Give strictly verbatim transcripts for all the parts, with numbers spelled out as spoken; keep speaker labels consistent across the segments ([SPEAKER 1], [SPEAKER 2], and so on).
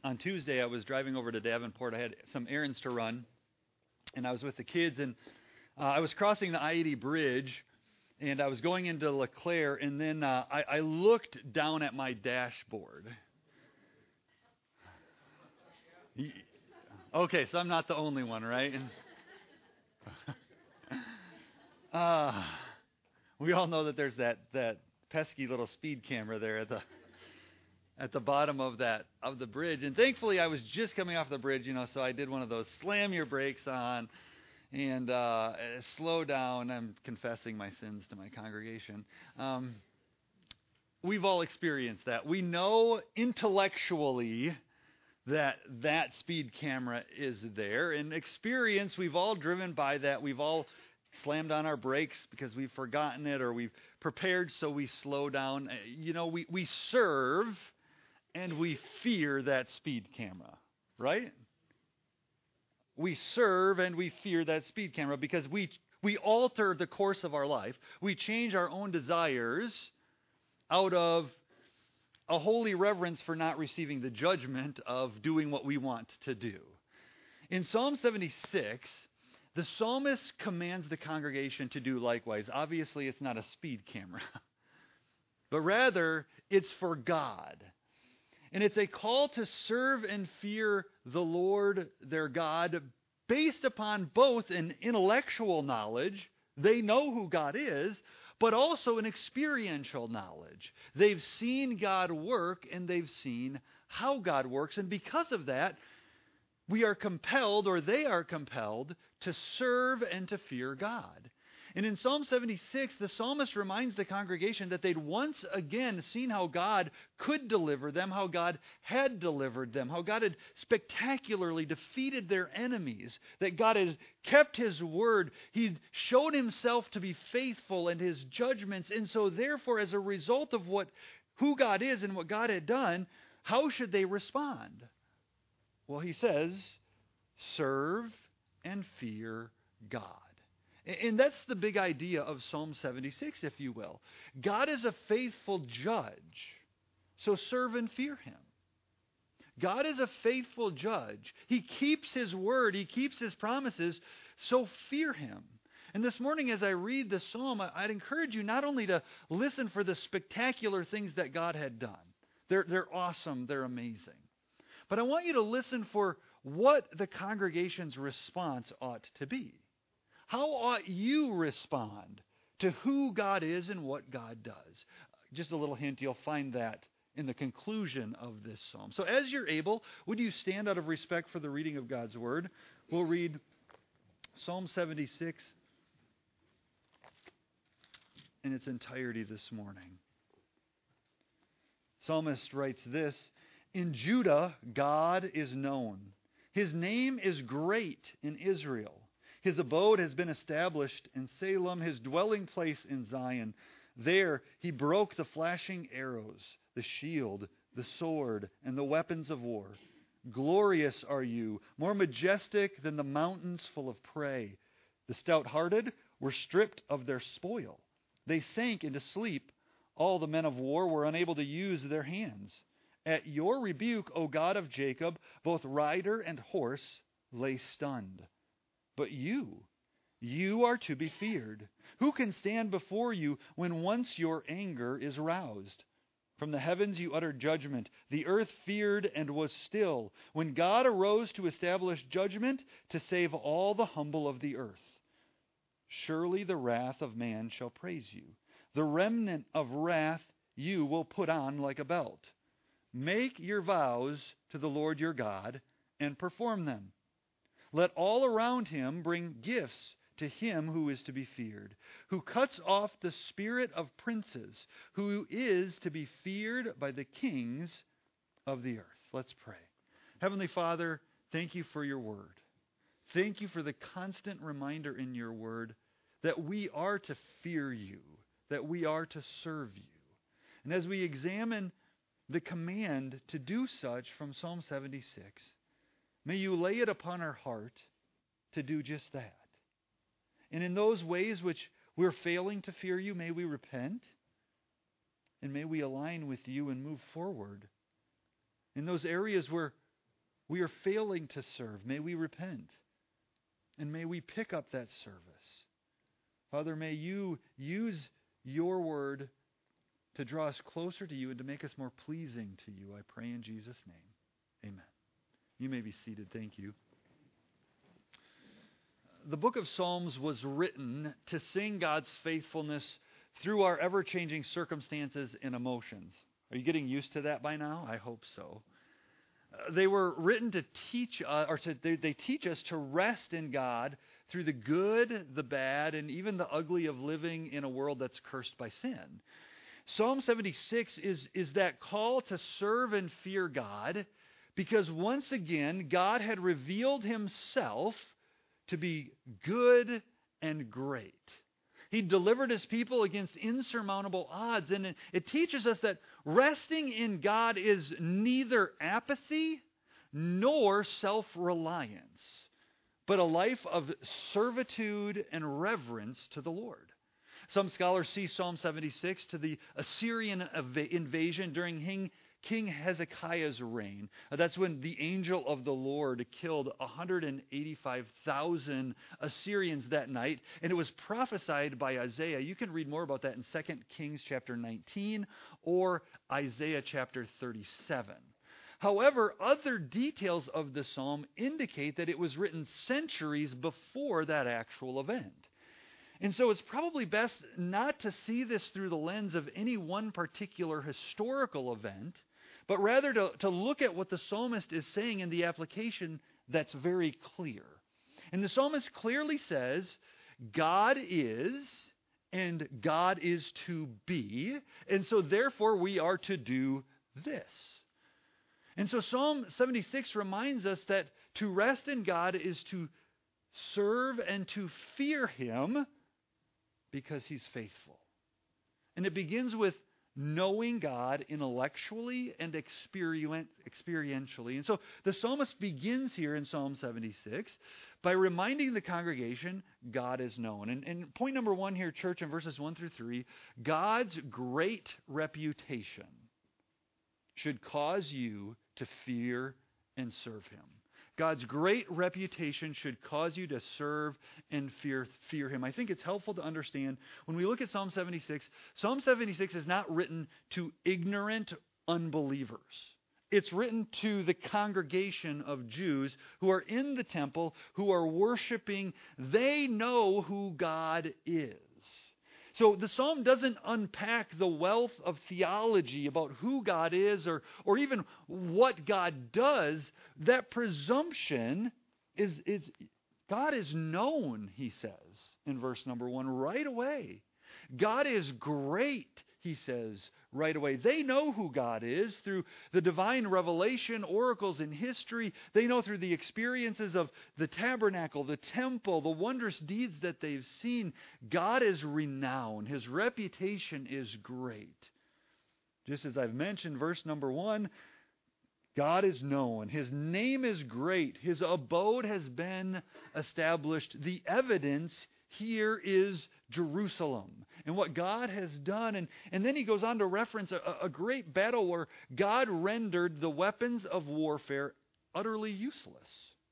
[SPEAKER 1] on Tuesday, I was driving over to Davenport. I had some errands to run, and I was with the kids, and uh, I was crossing the I eighty bridge, and I was going into LeClaire, and then uh, I, I looked down at my dashboard. Okay, so I'm not the only one, right? uh, we all know that there's that, that pesky little speed camera there at the at the bottom of that of the bridge. And thankfully, I was just coming off the bridge, you know, so I did one of those slam your brakes on and uh, slow down. I'm confessing my sins to my congregation. Um, we've all experienced that. We know intellectually that that speed camera is there. In experience, we've all driven by that. We've all slammed on our brakes because we've forgotten it, or we've prepared so we slow down. You know, we, we serve and we fear that speed camera, right? We serve and we fear that speed camera because we we alter the course of our life. We change our own desires out of a holy reverence for not receiving the judgment of doing what we want to do. In Psalm seventy-six, the psalmist commands the congregation to do likewise. Obviously, it's not a speed camera, but rather it's for God. And it's a call to serve and fear the Lord their God based upon both an intellectual knowledge, they know who God is, but also an experiential knowledge. They've seen God work and they've seen how God works. And because of that, we are compelled, or they are compelled, to serve and to fear God. And in Psalm seventy-six, the psalmist reminds the congregation that they'd once again seen how God could deliver them, how God had delivered them, how God had spectacularly defeated their enemies, that God had kept His word. He'd shown Himself to be faithful and His judgments. And so therefore, as a result of what who God is and what God had done, how should they respond? Well, he says, serve and fear God. And that's the big idea of Psalm seventy-six, if you will. God is a faithful judge, so serve and fear Him. God is a faithful judge. He keeps His word. He keeps His promises, so fear Him. And this morning, as I read the psalm, I'd encourage you not only to listen for the spectacular things that God had done. They're, they're awesome. They're amazing. But I want you to listen for what the congregation's response ought to be. How ought you respond to who God is and what God does? Just a little hint, you'll find that in the conclusion of this psalm. So as you're able, would you stand out of respect for the reading of God's word? We'll read Psalm seventy-six in its entirety this morning. Psalmist writes this, "In Judah, God is known. His name is great in Israel. His abode has been established in Salem, His dwelling place in Zion. There He broke the flashing arrows, the shield, the sword, and the weapons of war. Glorious are you, more majestic than the mountains full of prey. The stout-hearted were stripped of their spoil. They sank into sleep. All the men of war were unable to use their hands. At your rebuke, O God of Jacob, both rider and horse lay stunned. But you, you are to be feared. Who can stand before you when once your anger is roused? From the heavens you uttered judgment. The earth feared and was still. When God arose to establish judgment, to save all the humble of the earth. Surely the wrath of man shall praise you. The remnant of wrath you will put on like a belt. Make your vows to the Lord your God and perform them. Let all around Him bring gifts to Him who is to be feared, who cuts off the spirit of princes, who is to be feared by the kings of the earth." Let's pray. Heavenly Father, thank you for your word. Thank you for the constant reminder in your word that we are to fear you, that we are to serve you. And as we examine the command to do such from Psalm seventy-six, may you lay it upon our heart to do just that. And in those ways which we're failing to fear you, may we repent, and may we align with you and move forward. In those areas where we are failing to serve. May we repent. And may we pick up that service. Father, may you use your word to draw us closer to you and to make us more pleasing to you. I pray in Jesus' name. Amen. You may be seated. Thank you. The book of Psalms was written to sing God's faithfulness through our ever-changing circumstances and emotions. Are you getting used to that by now? I hope so. Uh, they were written to teach, uh, or to, they, they teach us to rest in God through the good, the bad, and even the ugly of living in a world that's cursed by sin. Psalm seventy-six is, is that call to serve and fear God, because once again, God had revealed himself to be good and great. He delivered his people against insurmountable odds. And it, it teaches us that resting in God is neither apathy nor self-reliance, but a life of servitude and reverence to the Lord. Some scholars see Psalm seventy-six to the Assyrian ev- invasion during King, King Hezekiah's reign. Uh, that's when the angel of the Lord killed one hundred eighty-five thousand Assyrians that night, and it was prophesied by Isaiah. You can read more about that in Second Kings chapter nineteen or Isaiah chapter thirty-seven. However, other details of the psalm indicate that it was written centuries before that actual event. And so it's probably best not to see this through the lens of any one particular historical event, but rather to, to look at what the psalmist is saying in the application that's very clear. And the psalmist clearly says, God is, and God is to be, and so therefore we are to do this. And so Psalm seventy-six reminds us that to rest in God is to serve and to fear him because he's faithful. And it begins with knowing God intellectually and experien- experientially. And so the psalmist begins here in Psalm seventy-six by reminding the congregation God is known. And, and point number one here, church, in verses one through three, God's great reputation should cause you to fear and serve him. God's great reputation should cause you to serve and fear, fear him. I think it's helpful to understand when we look at Psalm seventy-six, Psalm seventy-six is not written to ignorant unbelievers. It's written to the congregation of Jews who are in the temple, who are worshiping. They know who God is. So the psalm doesn't unpack the wealth of theology about who God is or, or even what God does. That presumption is, is God is known, he says in verse number one, right away. God is great, he says right away. They know who God is through the divine revelation, oracles in history. They know through the experiences of the tabernacle, the temple, the wondrous deeds that they've seen. God is renowned. His reputation is great. Just as I've mentioned, verse number one, God is known. His name is great. His abode has been established. The evidence here is Jerusalem and what God has done. And, and then he goes on to reference a, a great battle where God rendered the weapons of warfare utterly useless.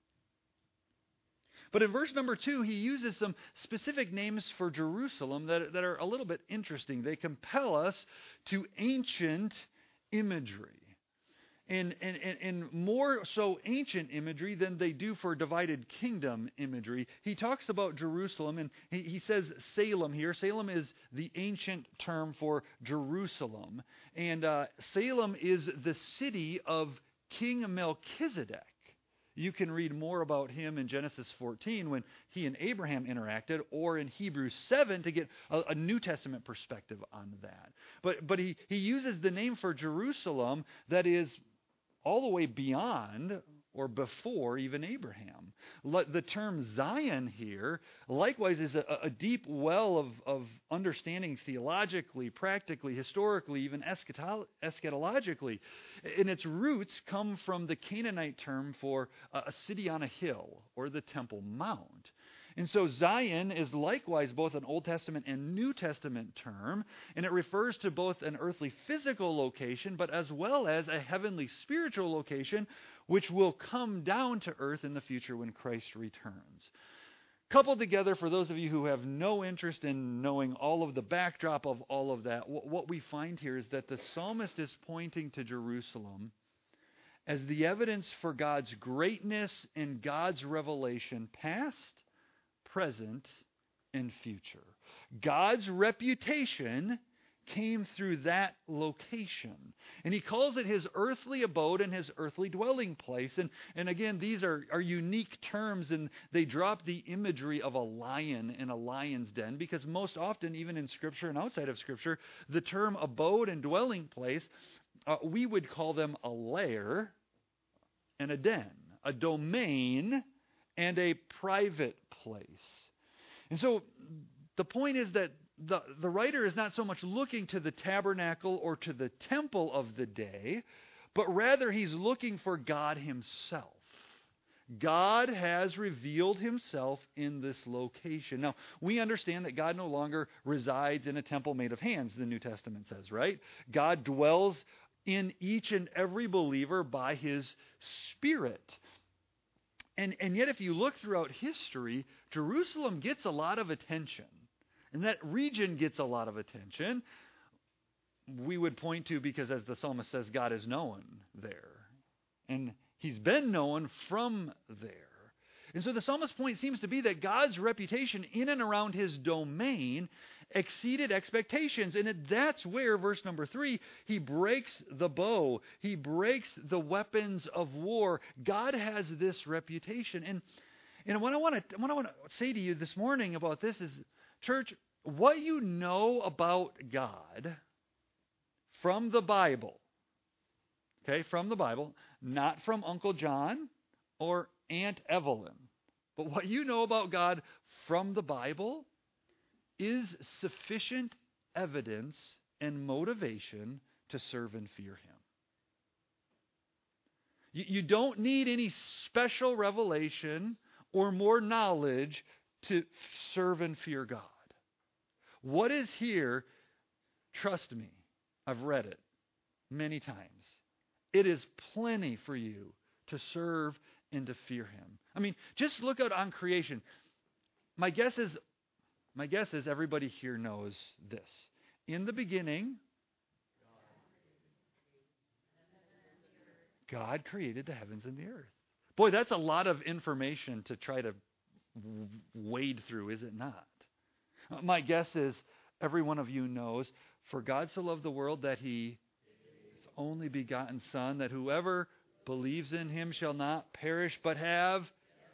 [SPEAKER 1] But in verse number two, he uses some specific names for Jerusalem that, that are a little bit interesting. They compel us to ancient imagery. And, and, and, and more so ancient imagery than they do for divided kingdom imagery. He talks about Jerusalem, and he, he says Salem here. Salem is the ancient term for Jerusalem. And uh, Salem is the city of King Melchizedek. You can read more about him in Genesis fourteen when he and Abraham interacted, or in Hebrews seven to get a, a New Testament perspective on that. But, but he, he uses the name for Jerusalem that is all the way beyond or before even Abraham. The term Zion here likewise is a, a deep well of, of understanding theologically, practically, historically, even eschatologically. And its roots come from the Canaanite term for a city on a hill or the Temple Mount. And so Zion is likewise both an Old Testament and New Testament term, and it refers to both an earthly physical location, but as well as a heavenly spiritual location, which will come down to earth in the future when Christ returns. Coupled together, for those of you who have no interest in knowing all of the backdrop of all of that, what we find here is that the psalmist is pointing to Jerusalem as the evidence for God's greatness and God's revelation, past, present, and future. God's reputation came through that location. And he calls it his earthly abode and his earthly dwelling place. And, and again, these are, are unique terms, and they drop the imagery of a lion in a lion's den, because most often, even in Scripture and outside of Scripture, the term abode and dwelling place, uh, we would call them a lair and a den, a domain and a private place. And so the point is that The, the writer is not so much looking to the tabernacle or to the temple of the day, but rather he's looking for God himself. God has revealed himself in this location. Now, we understand that God no longer resides in a temple made of hands, the New Testament says, right? God dwells in each and every believer by his Spirit. And, and yet, if you look throughout history, Jerusalem gets a lot of attention. And that region gets a lot of attention. We would point to, because as the psalmist says, God is known there. And he's been known from there. And so the psalmist's point seems to be that God's reputation in and around his domain exceeded expectations. And it, that's where, verse number three, he breaks the bow. He breaks the weapons of war. God has this reputation. And, and what I want to what I want to say to you this morning about this is, church, what you know about God from the Bible, okay, from the Bible, not from Uncle John or Aunt Evelyn, but what you know about God from the Bible is sufficient evidence and motivation to serve and fear him. You, you don't need any special revelation or more knowledge to serve and fear God. What is here, trust me, I've read it many times. It is plenty for you to serve and to fear him. I mean, just look out on creation. My guess is, my guess is everybody here knows this. In the beginning, God created the heavens and the earth. Boy, that's a lot of information to try to wade through, is it not? My guess is every one of you knows, for God so loved the world that he his only begotten Son, that whoever believes in him shall not perish but have.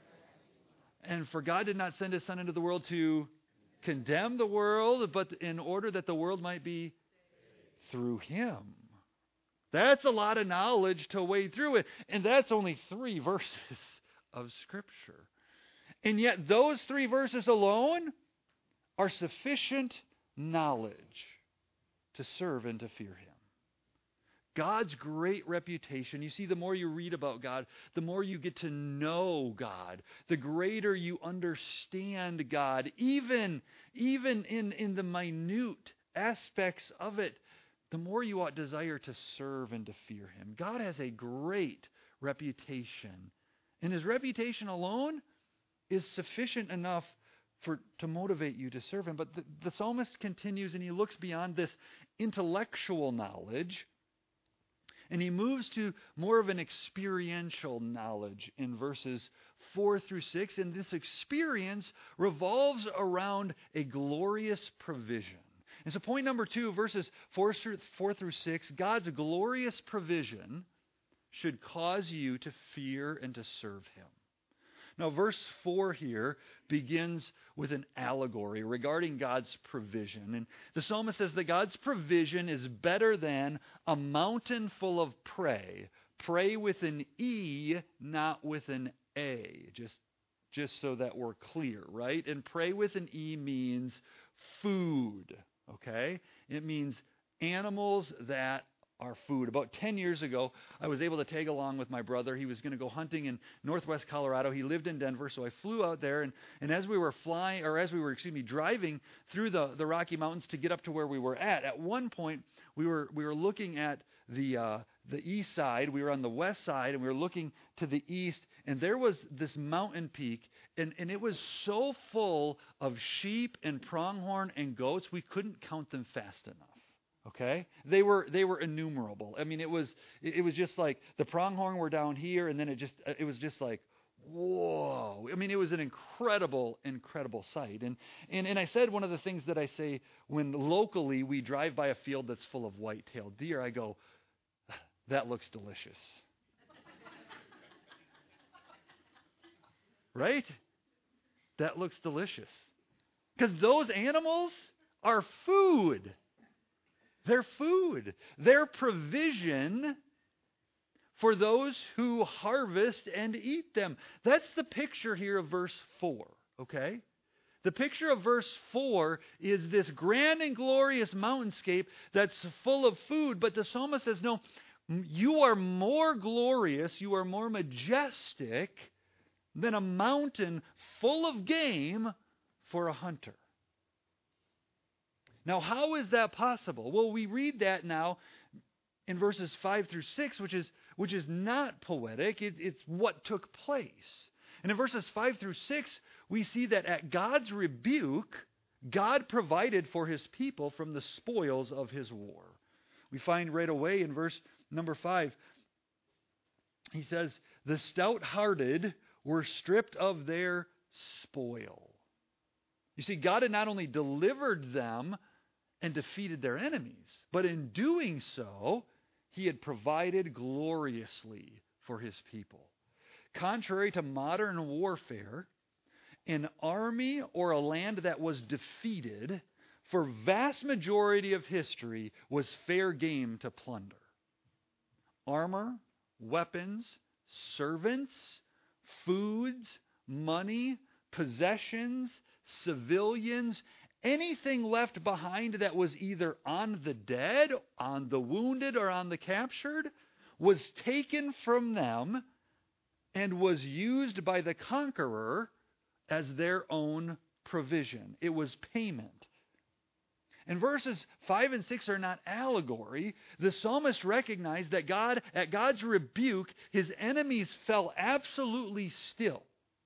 [SPEAKER 1] And for God did not send his Son into the world to condemn the world, but in order that the world might be through him. That's a lot of knowledge to wade through it. And that's only three verses of Scripture. And yet those three verses alone are sufficient knowledge to serve and to fear him. God's great reputation. You see, the more you read about God, the more you get to know God, the greater you understand God, even, even in, in the minute aspects of it, the more you ought desire to serve and to fear him. God has a great reputation, and his reputation alone is sufficient enough for to motivate you to serve him. But the, the psalmist continues, and he looks beyond this intellectual knowledge, and he moves to more of an experiential knowledge in verses four through six. And this experience revolves around a glorious provision. And so point number two, verses four through, four through six, God's glorious provision should cause you to fear and to serve him. Now, verse four here begins with an allegory regarding God's provision. And the psalmist says that God's provision is better than a mountain full of prey. Prey with an E, not with an A. Just, just so that we're clear, right? And prey with an E means food, okay? It means animals that our food. About ten years ago, I was able to tag along with my brother. He was going to go hunting in northwest Colorado. He lived in Denver, so I flew out there. And, and as we were flying, or as we were, excuse me, driving through the, the Rocky Mountains to get up to where we were at, at one point we were we were looking at the uh, the east side. We were on the west side, and we were looking to the east. And there was this mountain peak, and, and it was so full of sheep and pronghorn and goats, we couldn't count them fast enough. Okay, they were they were innumerable. I mean, it was it, it was just like the pronghorn were down here, and then it just it was just like, whoa. I mean, it was an incredible, incredible sight. And and and I said one of the things that I say when locally we drive by a field that's full of white-tailed deer, I go, that looks delicious. Right? That looks delicious. Because those animals are food. They're food. They're provision for those who harvest and eat them. That's the picture here of verse four, okay? The picture of verse four is this grand and glorious mountainscape that's full of food, but the psalmist says, no, you are more glorious, you are more majestic than a mountain full of game for a hunter. Now, how is that possible? Well, we read that now in verses five through six, which is which is not poetic. It, it's what took place. And in verses five through six, we see that at God's rebuke, God provided for his people from the spoils of his war. We find right away in verse number five, he says, the stout-hearted were stripped of their spoil. You see, God had not only delivered them and defeated their enemies, but in doing so, he had provided gloriously for his people. Contrary to modern warfare, an army or a land that was defeated for vast majority of history was fair game to plunder. Armor, weapons, servants, foods, money, possessions, civilians, anything left behind that was either on the dead, on the wounded, or on the captured was taken from them and was used by the conqueror as their own provision. It was payment. And verses five and six are not allegory. The psalmist recognized that God, at God's rebuke, his enemies fell absolutely still.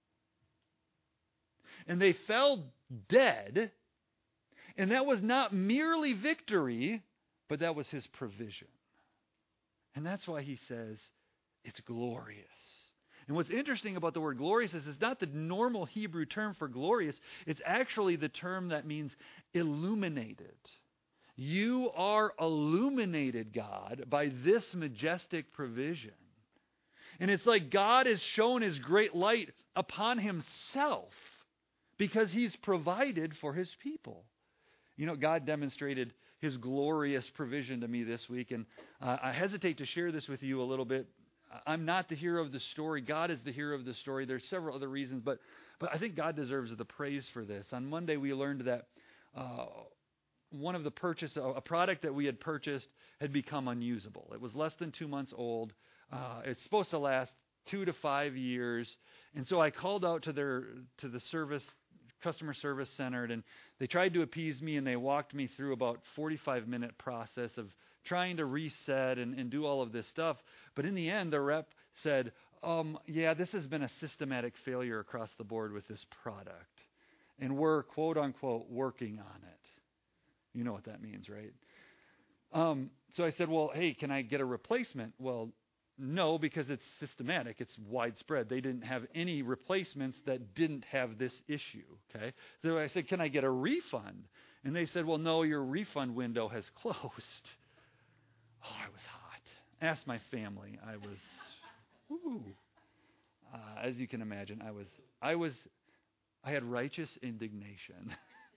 [SPEAKER 1] And they fell dead. And that was not merely victory, but that was his provision. And that's why he says it's glorious. And what's interesting about the word glorious is it's not the normal Hebrew term for glorious. It's actually the term that means illuminated. You are illuminated, God, by this majestic provision. And it's like God has shown his great light upon himself because he's provided for his people. You know, God demonstrated his glorious provision to me this week, and uh, I hesitate to share this with you a little bit. I'm not the hero of the story. God is the hero of the story. There's several other reasons, but but I think God deserves the praise for this. On Monday, we learned that uh, one of the purchase, a product that we had purchased had become unusable. It was less than two months old. Uh, it's supposed to last two to five years, and so I called out to their to the service customer service center, and they tried to appease me, and they walked me through about forty-five minute process of trying to reset and, and do all of this stuff. But in the end, the rep said, um, yeah, this has been a systematic failure across the board with this product. And we're, quote unquote, working on it. You know what that means, right? Um, so I said, well, hey, can I get a replacement? Well, no, because it's systematic. It's widespread. They didn't have any replacements that didn't have this issue. Okay. So I said, can I get a refund? And they said, well, no, your refund window has closed. Oh, I was hot. Ask my family. I was, whoo. Uh, as you can imagine, I was, I was, I had righteous indignation.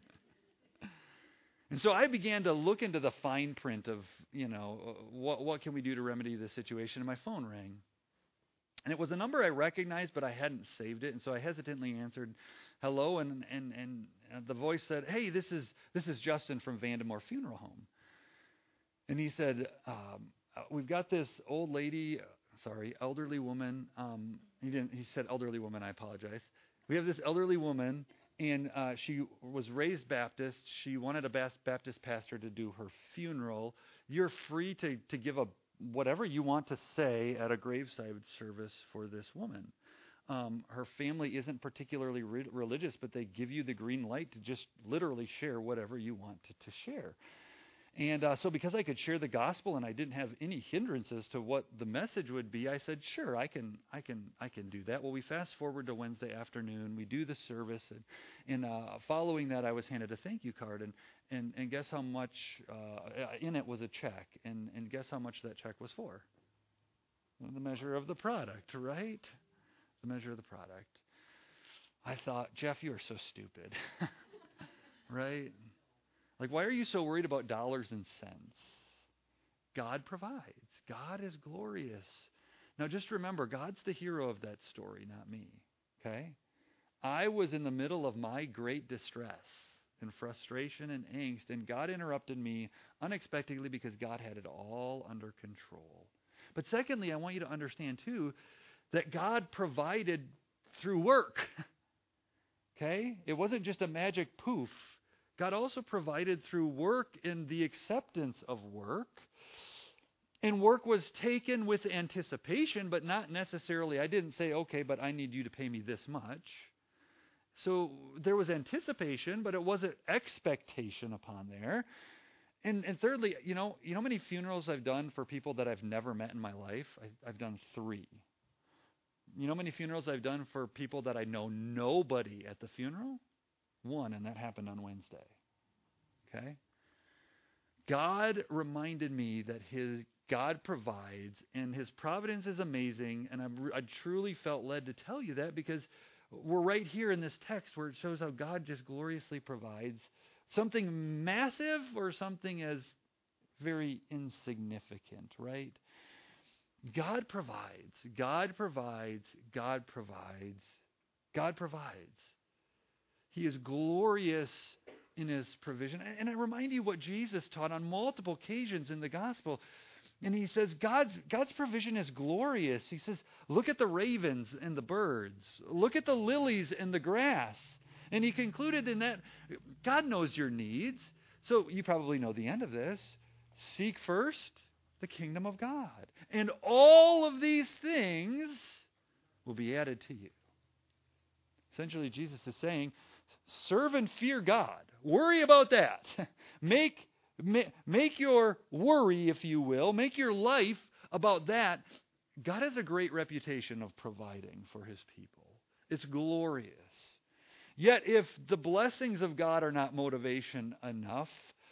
[SPEAKER 1] And so I began to look into the fine print of, you know, what what can we do to remedy this situation? And my phone rang. And it was a number I recognized, but I hadn't saved it. And so I hesitantly answered, hello. And and, and the voice said, hey, this is this is Justin from Vandemore Funeral Home. And he said, um, we've got this old lady, sorry, elderly woman. Um, he didn't. He said elderly woman. I apologize. We have this elderly woman, and uh, she was raised Baptist. She wanted a Baptist pastor to do her funeral. You're free to to give a whatever you want to say at a graveside service for this woman. Um, her family isn't particularly re- religious, but they give you the green light to just literally share whatever you want to, to share. And uh, so because I could share the gospel and I didn't have any hindrances to what the message would be, I said, sure, I can I can, I can do that. Well, we fast forward to Wednesday afternoon. We do the service. And, and uh, following that, I was handed a thank you card. And, and, and guess how much uh, in it was a check. And, and guess how much that check was for? Well, the measure of the product, right? The measure of the product. I thought, Jeff, you are so stupid. Right? Like, why are you so worried about dollars and cents? God provides. God is glorious. Now, just remember, God's the hero of that story, not me. Okay? I was in the middle of my great distress and frustration and angst, and God interrupted me unexpectedly because God had it all under control. But secondly, I want you to understand, too, that God provided through work. Okay? It wasn't just a magic poof. God also provided through work and the acceptance of work. And work was taken with anticipation, but not necessarily, I didn't say, okay, but I need you to pay me this much. So there was anticipation, but it wasn't expectation upon there. And, and thirdly, you know, you know how many funerals I've done for people that I've never met in my life? I, I've done three. You know how many funerals I've done for people that I know nobody at the funeral? One, and that happened on Wednesday. Okay? God reminded me that his God provides, and his providence is amazing, and I, I truly felt led to tell you that because we're right here in this text where it shows how God just gloriously provides something massive or something as very insignificant, right? God provides, God provides, God provides, God provides. He is glorious in his provision. And I remind you what Jesus taught on multiple occasions in the gospel. And he says, God's, God's provision is glorious. He says, look at the ravens and the birds. Look at the lilies and the grass. And he concluded in that, God knows your needs. So you probably know the end of this. Seek first the kingdom of God. And all of these things will be added to you. Essentially, Jesus is saying, serve and fear God. Worry about that. Make, make, make your worry, if you will, make your life about that. God has a great reputation of providing for his people. It's glorious. Yet if the blessings of God are not motivation enough,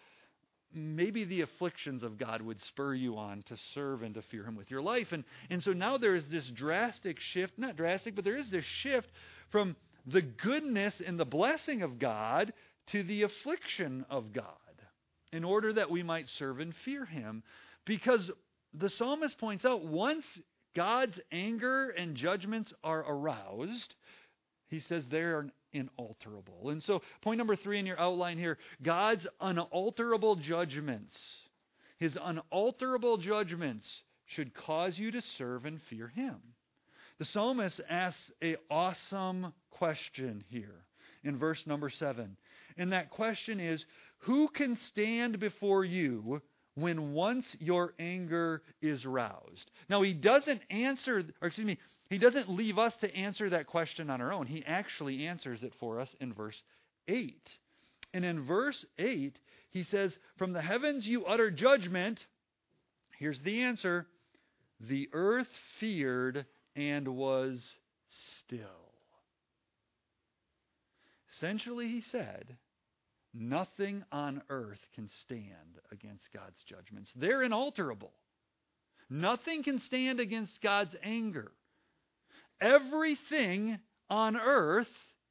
[SPEAKER 1] maybe the afflictions of God would spur you on to serve and to fear him with your life. And, and so now there is this drastic shift, not drastic, but there is this shift from the goodness and the blessing of God to the affliction of God in order that we might serve and fear him. Because the psalmist points out, once God's anger and judgments are aroused, he says they are inalterable. And so point number three in your outline here, God's unalterable judgments. His unalterable judgments should cause you to serve and fear him. The psalmist asks an awesome question here in verse number seven. And that question is, who can stand before you when once your anger is roused? Now, he doesn't answer, or excuse me, he doesn't leave us to answer that question on our own. He actually answers it for us in verse eight. And in verse eight, he says, from the heavens you utter judgment. Here's the answer. The earth feared and was still. Essentially, he said, nothing on earth can stand against God's judgments. They're inalterable. Nothing can stand against God's anger. Everything on earth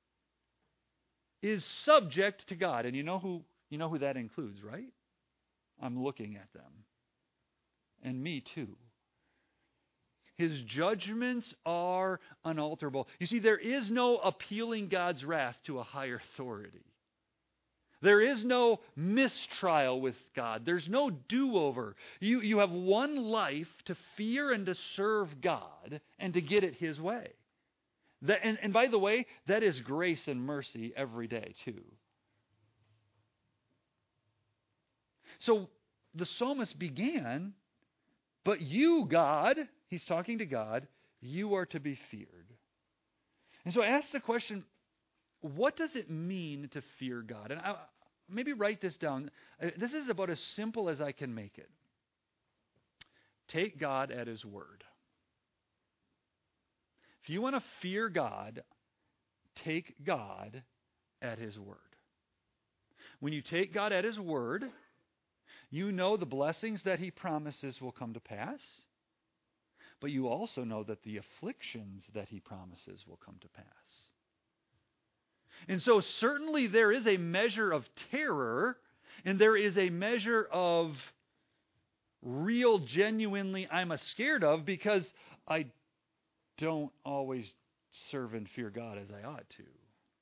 [SPEAKER 1] is subject to God. And you know who you know who that includes, right? I'm looking at them. And me too. His judgments are unalterable. You see, there is no appealing God's wrath to a higher authority. There is no mistrial with God. There's no do-over. You, you have one life to fear and to serve God and to get it His way. That, and, and by the way, that is grace and mercy every day too. So the psalmist began, but you, God, he's talking to God, you are to be feared. And so I asked the question, what does it mean to fear God? And I, maybe write this down. This is about as simple as I can make it. Take God at His word. If you want to fear God, take God at His word. When you take God at His word, you know the blessings that He promises will come to pass, but you also know that the afflictions that He promises will come to pass. And so certainly there is a measure of terror, and there is a measure of real, genuinely, I'm a scared of, because I don't always serve and fear God as I ought to.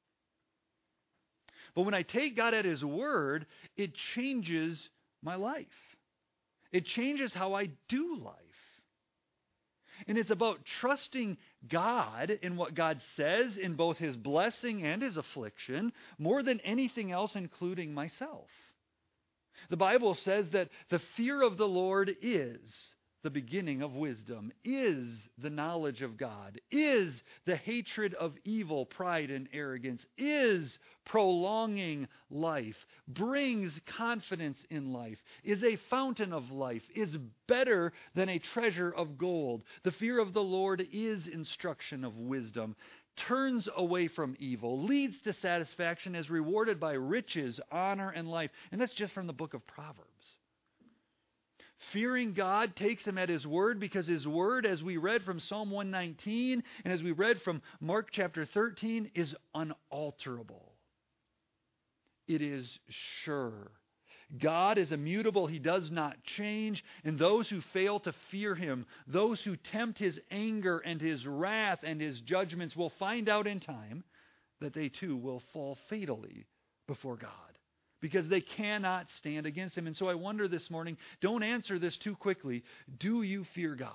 [SPEAKER 1] But when I take God at His word, it changes my life. It changes how I do life. And it's about trusting God in what God says in both His blessing and His affliction more than anything else, including myself. The Bible says that the fear of the Lord is the beginning of wisdom, is the knowledge of God, is the hatred of evil, pride, and arrogance, is prolonging life, brings confidence in life, is a fountain of life, is better than a treasure of gold. The fear of the Lord is instruction of wisdom, turns away from evil, leads to satisfaction, is rewarded by riches, honor, and life. And that's just from the book of Proverbs. Fearing God takes Him at His word, because His word, as we read from Psalm one nineteen and as we read from Mark chapter thirteen, is unalterable. It is sure. God is immutable. He does not change. And those who fail to fear Him, those who tempt His anger and His wrath and His judgments, will find out in time that they too will fall fatally before God, because they cannot stand against Him. And so I wonder this morning, don't answer this too quickly. Do you fear God?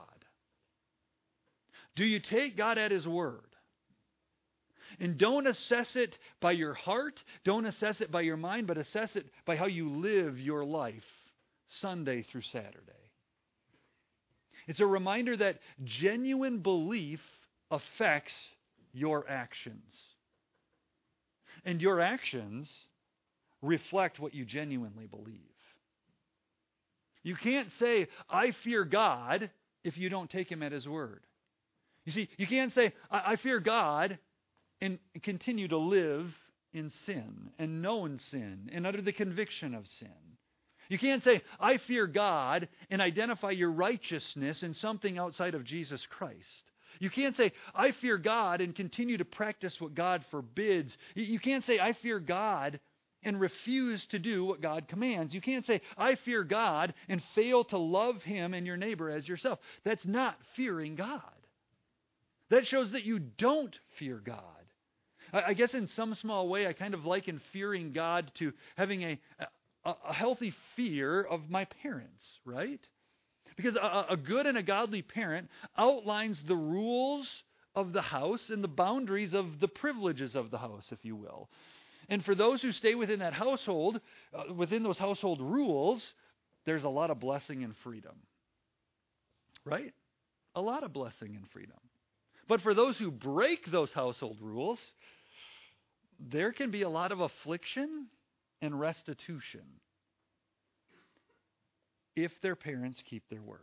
[SPEAKER 1] Do you take God at His word? And don't assess it by your heart, don't assess it by your mind, but assess it by how you live your life Sunday through Saturday. It's a reminder that genuine belief affects your actions. And your actions reflect what you genuinely believe. You can't say, I fear God, if you don't take Him at His word. You see, you can't say, I, I fear God, and continue to live in sin and known sin and under the conviction of sin. You can't say, I fear God, and identify your righteousness in something outside of Jesus Christ. You can't say, I fear God, and continue to practice what God forbids. You can't say, I fear God, and refuse to do what God commands. You can't say, I fear God, and fail to love Him and your neighbor as yourself. That's not fearing God. That shows that you don't fear God. I guess in some small way, I kind of liken fearing God to having a, a, a healthy fear of my parents, right? Because a, a good and a godly parent outlines the rules of the house and the boundaries of the privileges of the house, if you will. And for those who stay within that household, uh, within those household rules, there's a lot of blessing and freedom, right? A lot of blessing and freedom. But for those who break those household rules, there can be a lot of affliction and restitution if their parents keep their word.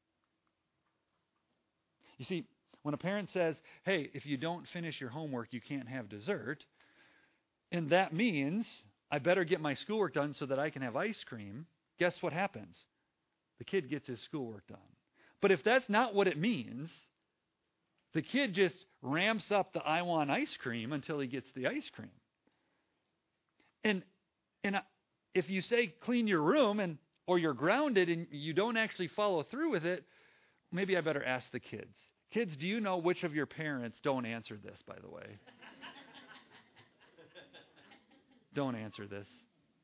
[SPEAKER 1] You see, when a parent says, hey, if you don't finish your homework, you can't have dessert, and that means I better get my schoolwork done so that I can have ice cream, guess what happens? The kid gets his schoolwork done. But if that's not what it means, the kid just ramps up the I want ice cream until he gets the ice cream. And and if you say clean your room and or you're grounded and you don't actually follow through with it, maybe I better ask the kids. Kids, do you know which of your parents don't answer this, by the way? Don't answer this.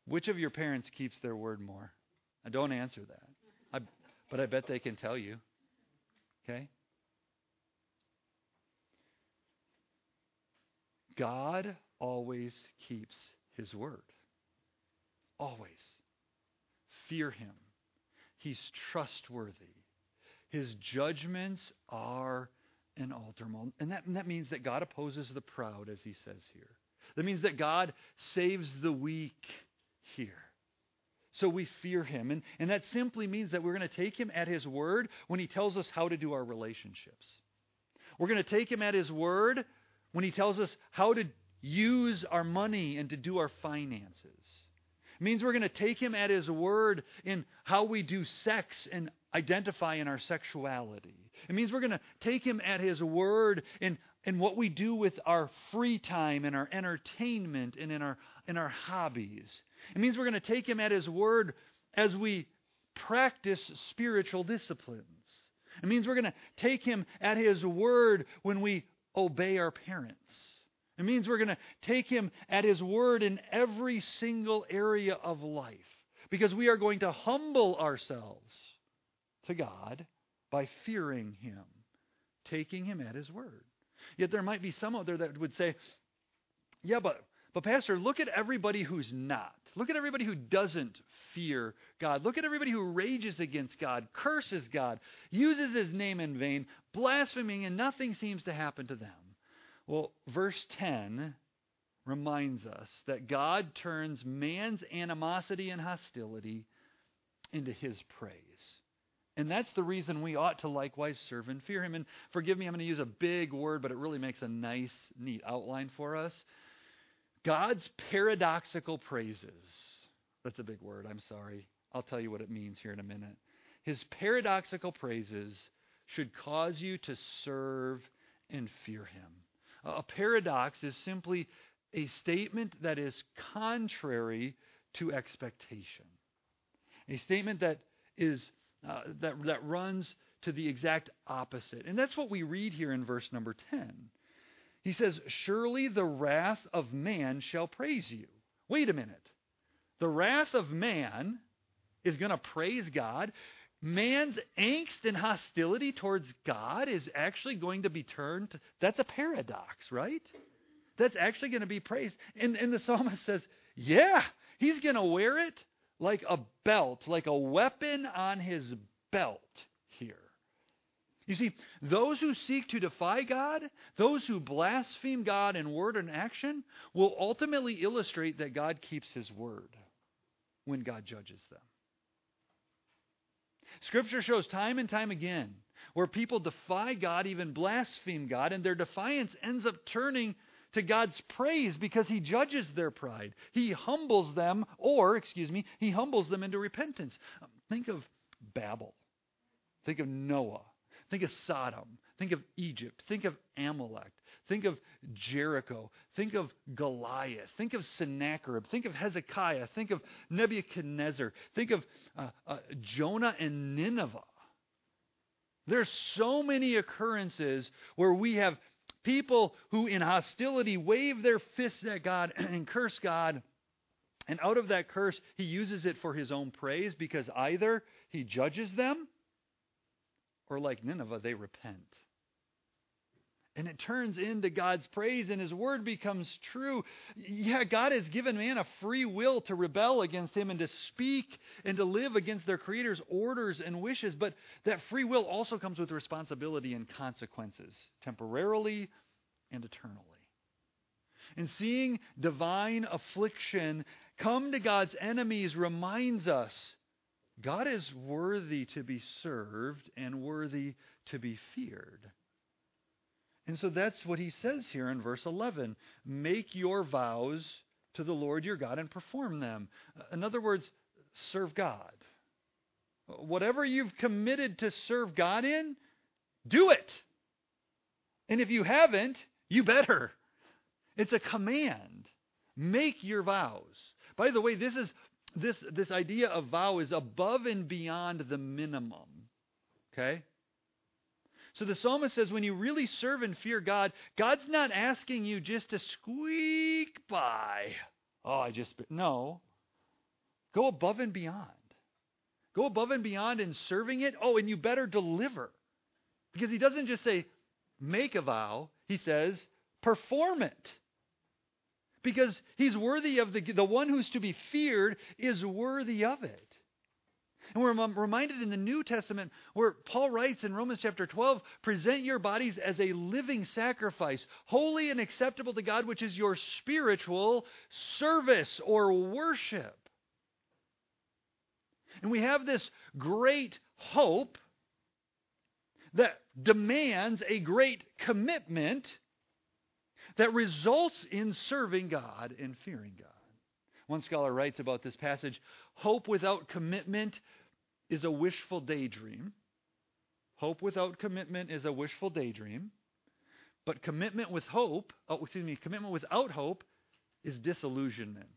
[SPEAKER 1] Which of your parents keeps their word more? I don't answer that. I, but I bet they can tell you. Okay? God always keeps His word. Always. Fear Him. He's trustworthy. His judgments are inalterable. And that, and that means that God opposes the proud, as He says here. That means that God saves the weak here. So we fear Him. And, and that simply means that we're going to take Him at His word when He tells us how to do our relationships. We're going to take Him at His word when He tells us how to use our money and to do our finances. It means we're going to take Him at His word in how we do sex and identify in our sexuality. It means we're going to take Him at His word in, in what we do with our free time and our entertainment and in our, in our hobbies. It means we're going to take Him at His word as we practice spiritual disciplines. It means we're going to take Him at His word when we obey our parents. It means we're going to take Him at His word in every single area of life, because we are going to humble ourselves to God by fearing Him, taking Him at His word. Yet there might be some out there that would say, yeah, but, but Pastor, look at everybody who's not. Look at everybody who doesn't fear God. Look at everybody who rages against God, curses God, uses His name in vain, blaspheming, and nothing seems to happen to them. Well, verse ten reminds us that God turns man's animosity and hostility into His praise. And that's the reason we ought to likewise serve and fear Him. And forgive me, I'm going to use a big word, but it really makes a nice, neat outline for us. God's paradoxical praises. That's a big word, I'm sorry. I'll tell you what it means here in a minute. His paradoxical praises should cause you to serve and fear Him. A paradox is simply a statement that is contrary to expectation. A statement that is uh, that, that runs to the exact opposite. And that's what we read here in verse number ten. He says, surely the wrath of man shall praise you. Wait a minute. The wrath of man is going to praise God. Man's angst and hostility towards God is actually going to be turned to, that's a paradox, right? That's actually going to be praised. And, and the psalmist says, yeah, He's going to wear it like a belt, like a weapon on His belt here. You see, those who seek to defy God, those who blaspheme God in word and action, will ultimately illustrate that God keeps His word when God judges them. Scripture shows time and time again where people defy God, even blaspheme God, and their defiance ends up turning to God's praise because He judges their pride. He humbles them, or, excuse me, He humbles them into repentance. Think of Babel. Think of Noah. Think of Sodom. Think of Egypt. Think of Amalek. Think of Jericho. Think of Goliath. Think of Sennacherib. Think of Hezekiah. Think of Nebuchadnezzar. Think of uh, uh, Jonah and Nineveh. There's so many occurrences where we have people who in hostility wave their fists at God and curse God. And out of that curse, He uses it for His own praise, because either He judges them, or like Nineveh, they repent. And it turns into God's praise, and His word becomes true. Yeah, God has given man a free will to rebel against Him and to speak and to live against their Creator's orders and wishes. But that free will also comes with responsibility and consequences, temporarily and eternally. And seeing divine affliction come to God's enemies reminds us God is worthy to be served and worthy to be feared. And so that's what He says here in verse eleven. Make your vows to the Lord your God and perform them. In other words, serve God. Whatever you've committed to serve God in, do it. And if you haven't, you better. It's a command. Make your vows. By the way, this is this this idea of vow is above and beyond the minimum. Okay? So the psalmist says when you really serve and fear God, God's not asking you just to squeak by. Oh, I just... No. Go above and beyond. Go above and beyond in serving it. Oh, and you better deliver. Because he doesn't just say, make a vow. He says, perform it. Because he's worthy of the, the one who's to be feared is worthy of it. And we're reminded in the New Testament where Paul writes in Romans chapter twelve, present your bodies as a living sacrifice, holy and acceptable to God, which is your spiritual service or worship. And we have this great hope that demands a great commitment that results in serving God and fearing God. One scholar writes about this passage, hope without commitment is a wishful daydream. Hope without commitment is a wishful daydream. But commitment with hope, oh, excuse me, commitment without hope is disillusionment.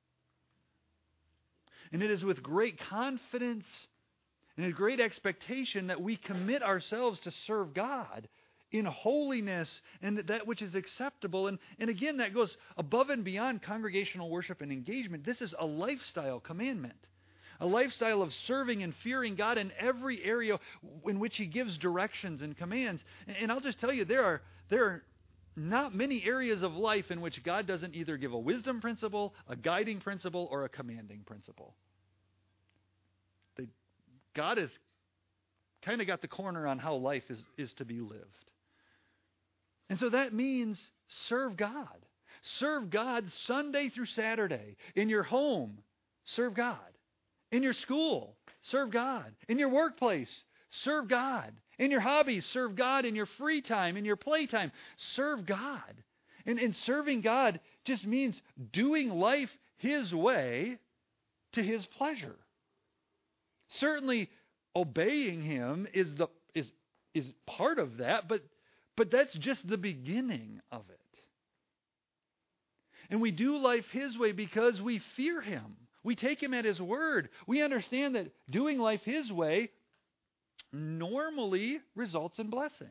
[SPEAKER 1] And it is with great confidence and a great expectation that we commit ourselves to serve God in holiness and that which is acceptable. And, and again, that goes above and beyond congregational worship and engagement. This is a lifestyle commandment. A lifestyle of serving and fearing God in every area in which He gives directions and commands. And, and I'll just tell you, there are, there are not many areas of life in which God doesn't either give a wisdom principle, a guiding principle, or a commanding principle. They, God has kind of got the corner on how life is, is to be lived. And so that means serve God. Serve God Sunday through Saturday. In your home, serve God. In your school, serve God. In your workplace, serve God. In your hobbies, serve God. In your free time, in your playtime, serve God. And, and serving God just means doing life His way to His pleasure. Certainly, obeying Him is the is is part of that, but but that's just the beginning of it. And we do life His way because we fear Him. We take Him at His word. We understand that doing life His way normally results in blessing.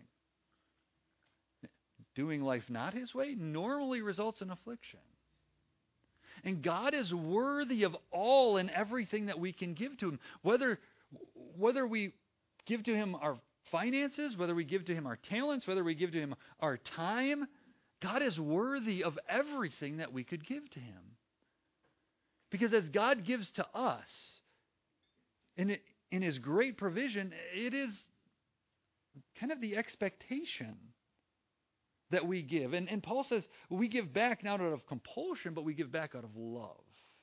[SPEAKER 1] Doing life not His way normally results in affliction. And God is worthy of all and everything that we can give to Him. Whether, whether we give to Him our finances, whether we give to Him our talents, whether we give to Him our time, God is worthy of everything that we could give to Him. Because as God gives to us, in, it, in His great provision, it is kind of the expectation that we give. And, and Paul says we give back not out of compulsion, but we give back out of love.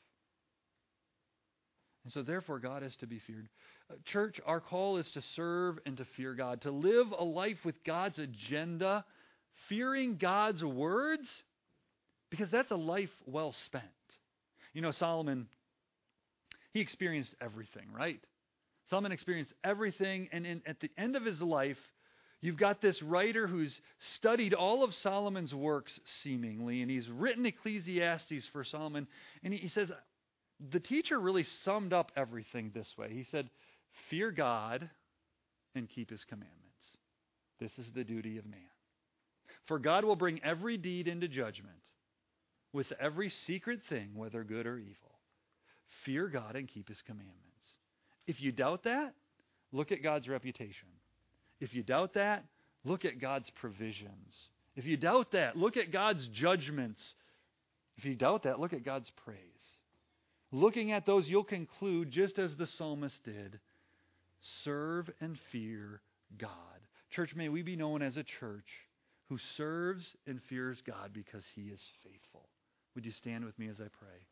[SPEAKER 1] And so therefore God is to be feared. Uh, church, our call is to serve and to fear God, to live a life with God's agenda, fearing God's words, because that's a life well spent. You know, Solomon, he experienced everything, right? Solomon experienced everything, and in, at the end of his life, you've got this writer who's studied all of Solomon's works, seemingly, and he's written Ecclesiastes for Solomon, and he, he says, the teacher really summed up everything this way. He said, fear God and keep His commandments. This is the duty of man. For God will bring every deed into judgment with every secret thing, whether good or evil. Fear God and keep His commandments. If you doubt that, look at God's reputation. If you doubt that, look at God's provisions. If you doubt that, look at God's judgments. If you doubt that, look at God's praise. Looking at those, you'll conclude, just as the psalmist did, serve and fear God. Church, may we be known as a church who serves and fears God because He is faithful. Would you stand with me as I pray?